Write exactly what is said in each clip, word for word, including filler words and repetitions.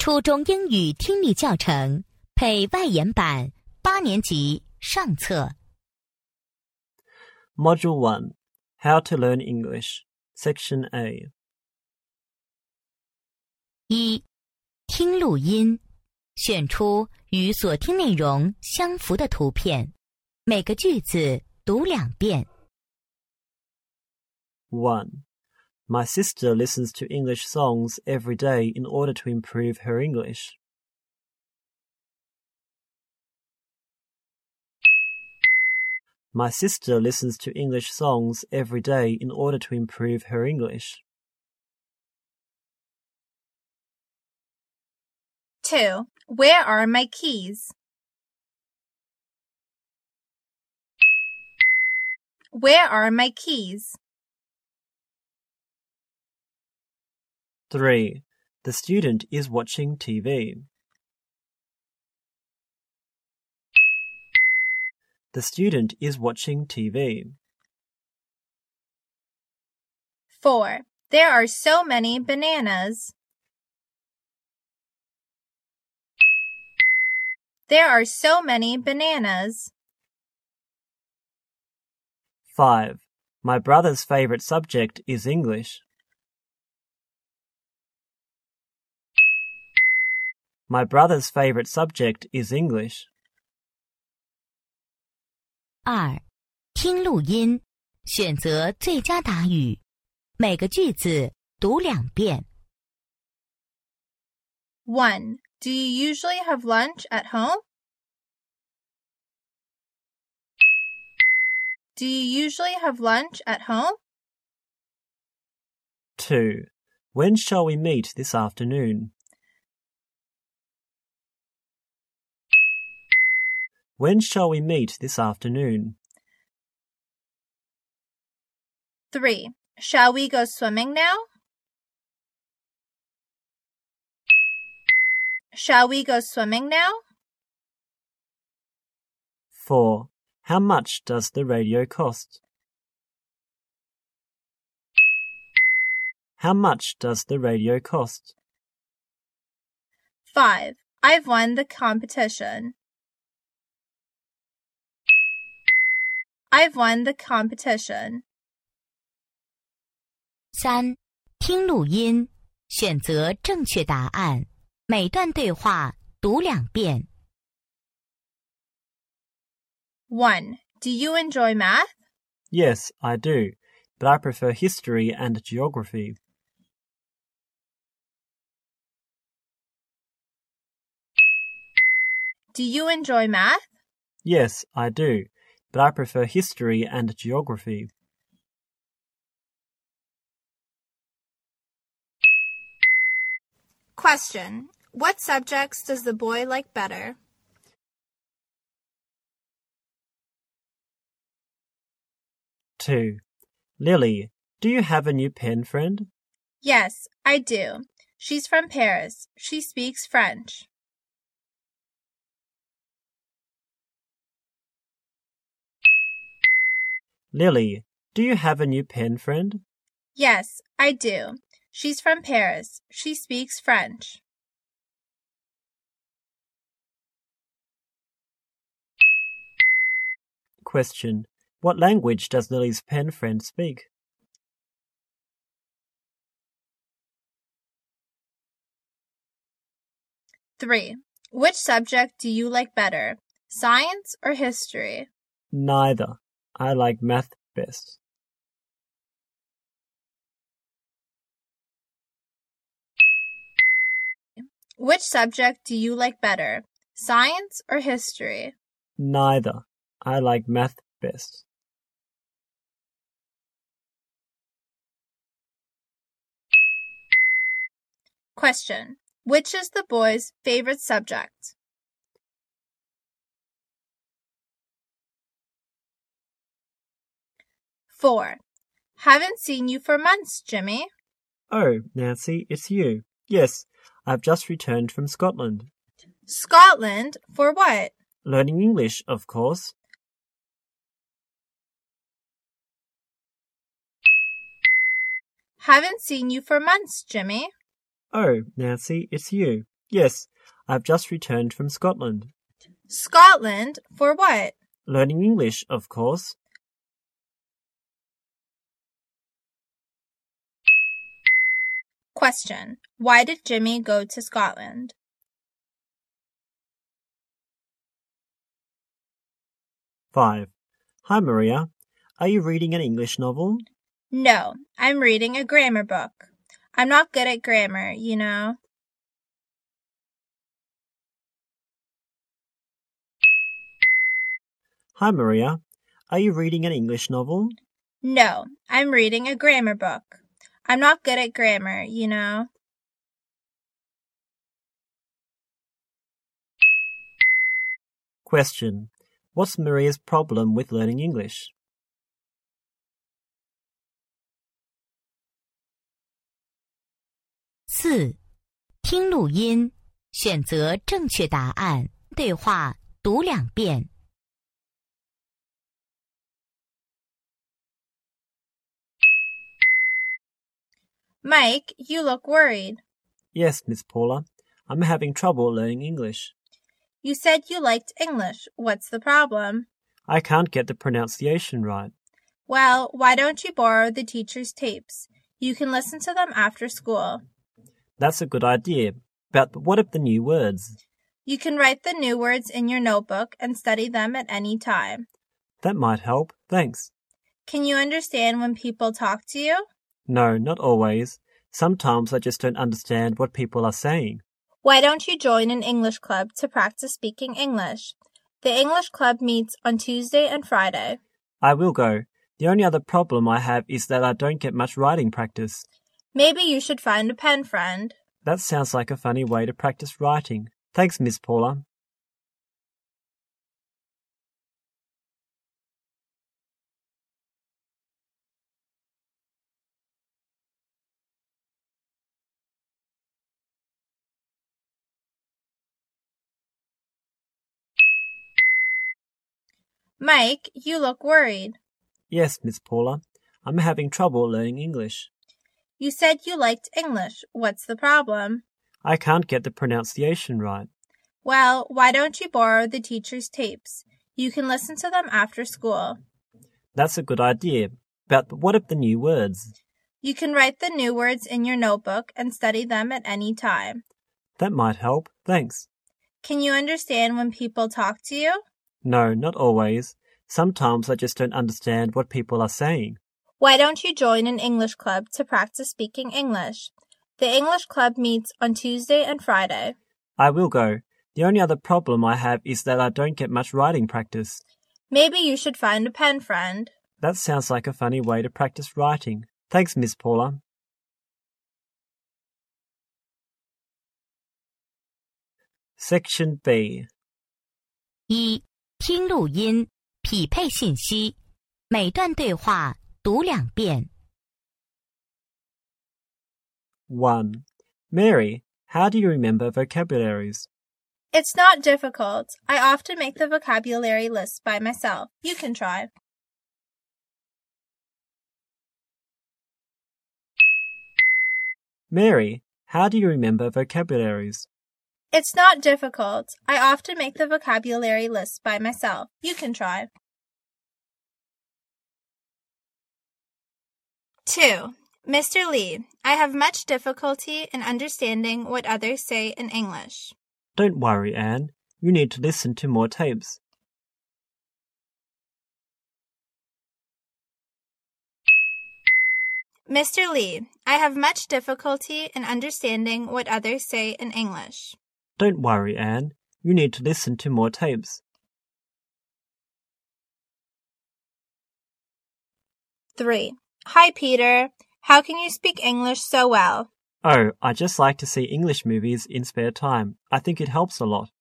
初中英语听力教程配外研版八年级上册。 Module one, How to Learn English, Section A. 一、听录音，选出与所听内容相符的图片，每个句子读两遍。 one. My sister listens to English songs every day in order to improve her English. My sister listens to English songs every day in order to improve her English. two. Where are my keys? Where are my keys? three. The student is watching T V. The student is watching T V. four. There are so many bananas. There are so many bananas. five. My brother's favorite subject is English. My brother's favorite subject is English. 二、听录音，选择最佳答语，每个句子读两遍。 one. Do you usually have lunch at home? Do you usually have lunch at home? two. When shall we meet this afternoon? When shall we meet this afternoon? three. Shall we go swimming now? Shall we go swimming now? four. How much does the radio cost? How much does the radio cost? five. I've won the competition. I've won the competition. 三、听录音，选择正确答案，每段对话读两遍。 one. Do you enjoy math? Yes, I do, but I prefer history and geography. Do you enjoy math? Yes, I do, but I prefer history and geography. Question. What subjects does the boy like better? two. Lily, do you have a new pen friend? Yes, I do. She's from Paris. She speaks French. Lily, do you have a new pen friend? Yes, I do. She's from Paris. She speaks French. Question. What language does Lily's pen friend speak? three. Which subject do you like better, science or history? Neither. I like math best. Which subject do you like better, science or history? Neither. I like math best. Question. Which is the boy's favorite subject? four. Haven't seen you for months, Jimmy. Oh, Nancy, it's you. Yes, I've just returned from Scotland. Scotland? For what? Learning English, of course. Haven't seen you for months, Jimmy. Oh, Nancy, it's you. Yes, I've just returned from Scotland. Scotland? For what? Learning English, of course. Question. Why did Jimmy go to Scotland? five. Hi, Maria. Are you reading an English novel? No, I'm reading a grammar book. I'm not good at grammar, you know. Hi, Maria. Are you reading an English novel? No, I'm reading a grammar book. I'm not good at grammar, you know. Question. What's Maria's problem with learning English? 四、听录音，选择正确答案，对话读两遍。 Mike, you look worried. Yes, Miss Paula. I'm having trouble learning English. You said you liked English. What's the problem? I can't get the pronunciation right. Well, why don't you borrow the teacher's tapes? You can listen to them after school. That's a good idea. But what of the new words? You can write the new words in your notebook and study them at any time. That might help. Thanks. Can you understand when people talk to you? No, not always. Sometimes I just don't understand what people are saying. Why don't you join an English club to practice speaking English? The English club meets on Tuesday and Friday. I will go. The only other problem I have is that I don't get much writing practice. Maybe you should find a pen friend. That sounds like a funny way to practice writing. Thanks, Miss Paula. Mike, you look worried. Yes, Miss Paula. I'm having trouble learning English. You said you liked English. What's the problem? I can't get the pronunciation right. Well, why don't you borrow the teacher's tapes? You can listen to them after school. That's a good idea. But what of the new words? You can write the new words in your notebook and study them at any time. That might help. Thanks. Can you understand when people talk to you? No, not always. Sometimes I just don't understand what people are saying. Why don't you join an English club to practice speaking English? The English club meets on Tuesday and Friday. I will go. The only other problem I have is that I don't get much writing practice. Maybe you should find a pen friend. That sounds like a funny way to practice writing. Thanks, Miss Paula. Section B. 一、听录音，匹配信息，每段对话读两遍。 one. Mary, how do you remember vocabularies? It's not difficult. I often make the vocabulary list by myself. You can try. Mary, how do you remember vocabularies? It's not difficult. I often make the vocabulary list by myself. You can try. two. Mister Lee, I have much difficulty in understanding what others say in English. Don't worry, Anne. You need to listen to more tapes. Mister Lee, I have much difficulty in understanding what others say in English. Don't worry, Anne. You need to listen to more tapes. three. Hi, Peter. How can you speak English so well? Oh, I just like to see English movies in spare time. I think it helps a lot.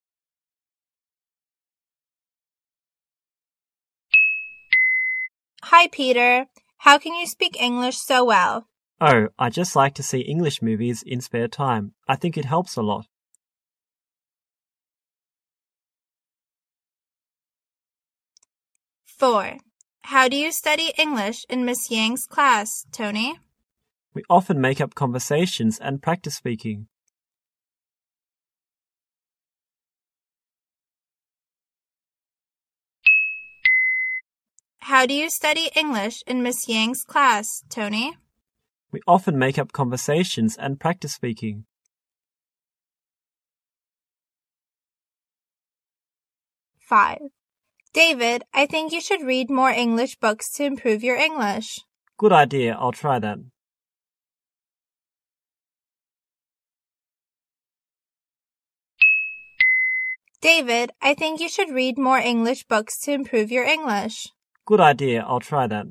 Hi, Peter. How can you speak English so well? Oh, I just like to see English movies in spare time. I think it helps a lot. four. How do you study English in Miss Yang's class, Tony? We often make up conversations and practice speaking. How do you study English in Miss Yang's class, Tony? We often make up conversations and practice speaking. five. David, I think you should read more English books to improve your English. Good idea, I'll try that. David, I think you should read more English books to improve your English. Good idea, I'll try that.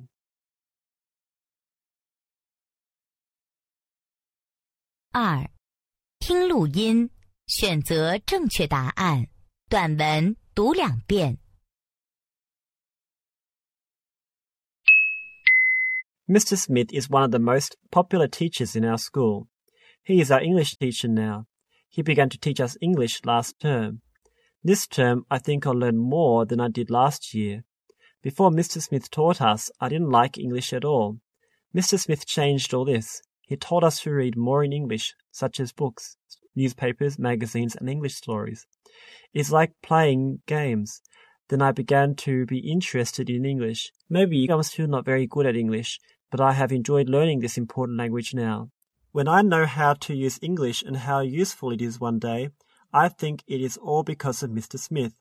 二、听录音，选择正确答案。短文读两遍。 Mister Smith is one of the most popular teachers in our school. He is our English teacher now. He began to teach us English last term. This term, I think I'll learn more than I did last year. Before Mister Smith taught us, I didn't like English at all. Mister Smith changed all this. He told us to read more in English, such as books, newspapers, magazines, and English stories. It's like playing games. Then I began to be interested in English. Maybe I'm still not very good at English, but I have enjoyed learning this important language now. When I know how to use English and how useful it is one day, I think it is all because of Mister Smith.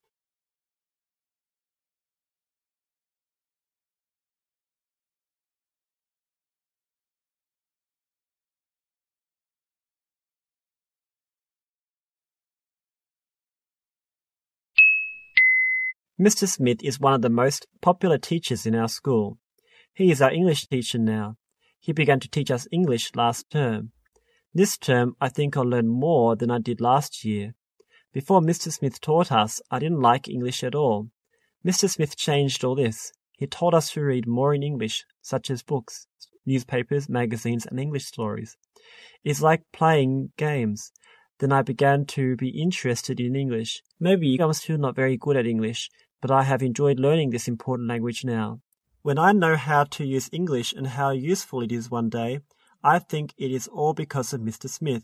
Mister Smith is one of the most popular teachers in our school. He is our English teacher now. He began to teach us English last term. This term, I think I'll learn more than I did last year. Before Mister Smith taught us, I didn't like English at all. Mister Smith changed all this. He told us to read more in English, such as books, newspapers, magazines, and English stories. It's like playing games. Then I began to be interested in English. Maybe I'm still not very good at English, but I have enjoyed learning this important language now. When I know how to use English and how useful it is one day, I think it is all because of Mister Smith.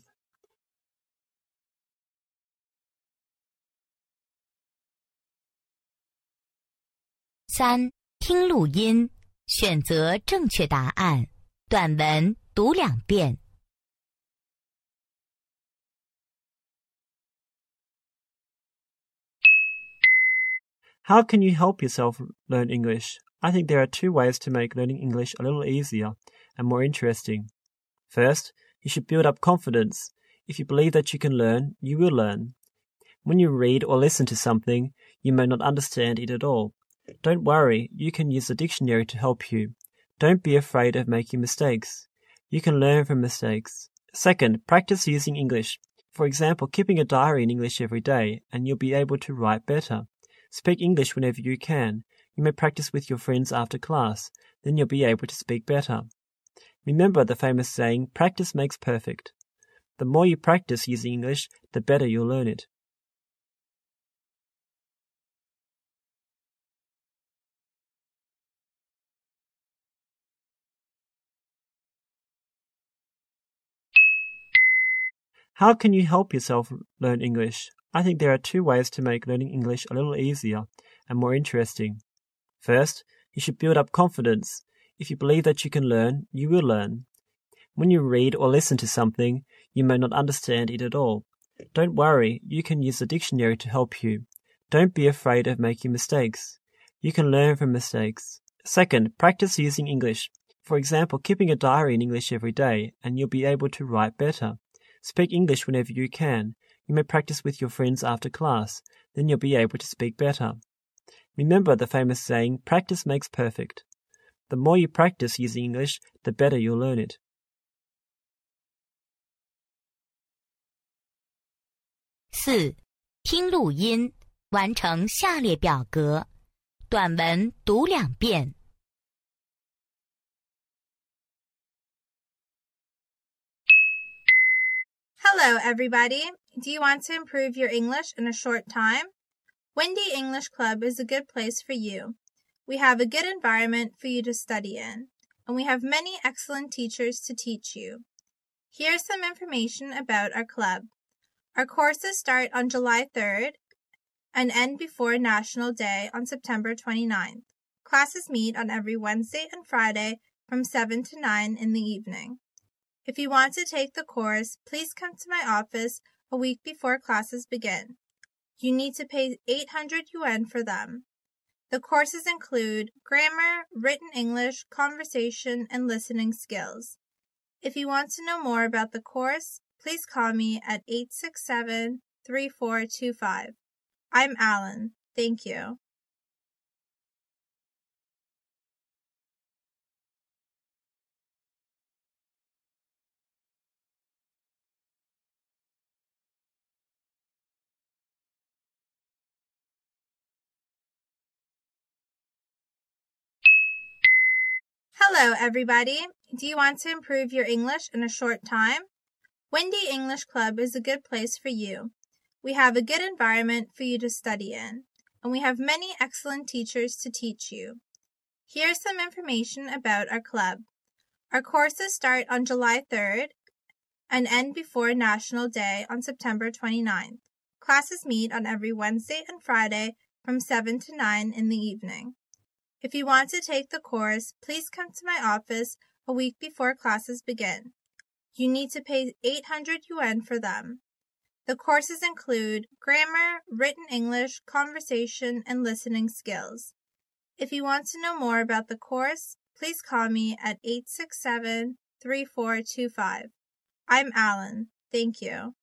三、听录音，选择正确答案。短文读两遍。 How can you help yourself learn English? I think there are two ways to make learning English a little easier and more interesting. First, you should build up confidence. If you believe that you can learn, you will learn. When you read or listen to something, you may not understand it at all. Don't worry, you can use the dictionary to help you. Don't be afraid of making mistakes. You can learn from mistakes. Second, practice using English. For example, keeping a diary in English every day, and you'll be able to write better. Speak English whenever you can. You may practice with your friends after class. Then you'll be able to speak better. Remember the famous saying, practice makes perfect. The more you practice using English, the better you'll learn it. 'How can you help yourself learn English? I think there are two ways to make learning English a little easier and more interesting. First, you should build up confidence. If you believe that you can learn, you will learn. When you read or listen to something, you may not understand it at all. Don't worry, you can use the dictionary to help you. Don't be afraid of making mistakes. You can learn from mistakes. Second, practice using English. For example, keeping a diary in English every day, and you'll be able to write better. Speak English whenever you can. You may practice with your friends after class. Then you'll be able to speak better. Remember the famous saying, practice makes perfect. The more you practice using English, the better you'll learn it. 四、听录音，完成下列表格。短文读两遍。 Hello, everybody. Do you want to improve your English in a short time? Windy English Club is a good place for you. We have a good environment for you to study in, and we have many excellent teachers to teach you. Here's some information about our club. Our courses start on July third and end before National Day on September twenty-ninth. Classes meet on every Wednesday and Friday from seven to nine in the evening. If you want to take the course, please come to my office a week before classes begin. You need to pay eight hundred yuan for them. The courses include grammar, written English, conversation, and listening skills. If you want to know more about the course, please call me at eight six seven, three four two five. I'm Alan. Thank you. Hello, everybody. Do you want to improve your English in a short time? Wendy English Club is a good place for you. We have a good environment for you to study in, and we have many excellent teachers to teach you. Here's some information about our club. Our courses start on July third and end before National Day on September twenty-ninth. Classes meet on every Wednesday and Friday from seven to nine in the evening. If you want to take the course, please come to my office a week before classes begin. You need to pay eight hundred yuan for them. The courses include grammar, written English, conversation, and listening skills. If you want to know more about the course, please call me at eight six seven, three four two five. I'm Alan. Thank you.